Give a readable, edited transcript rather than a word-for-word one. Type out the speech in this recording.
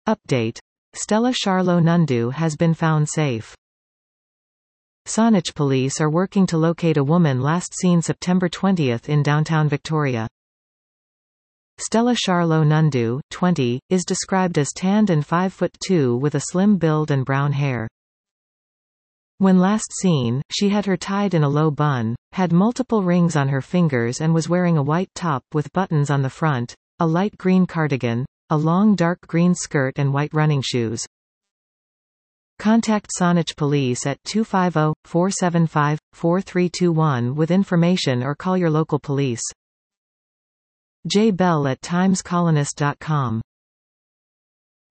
Update. Stella Charlo Nundu has been found safe. Saanich police are working to locate a woman last seen September 20 in downtown Victoria. Stella Charlo Nundu, 20, is described as tanned and 5'2" with a slim build and brown hair. When last seen, she had her tied in a low bun, had multiple rings on her fingers and was wearing a white top with buttons on the front, a light green cardigan, a long dark green skirt and white running shoes. Contact Saanich Police at 250-475-4321 with information or call your local police. J. Bell at timescolonist.com